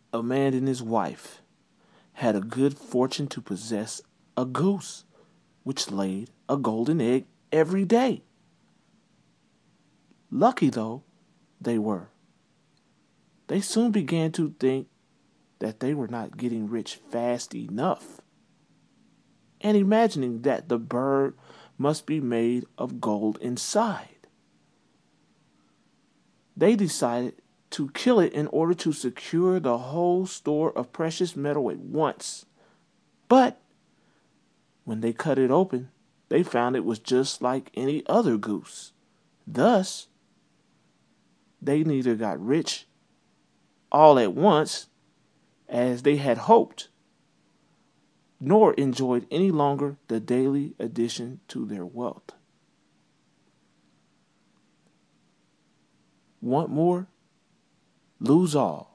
A man and his wife had a good fortune to possess a goose which laid a golden egg every day. Lucky, though, they were. They soon began to think that they were not getting rich fast enough, and imagining that the bird must be made of gold inside. They decided to kill it in order to secure the whole store of precious metal at once. But when they cut it open, they found it was just like any other goose. Thus, they neither got rich all at once, as they had hoped, nor enjoyed any longer the daily addition to their wealth. Want more? Lose all.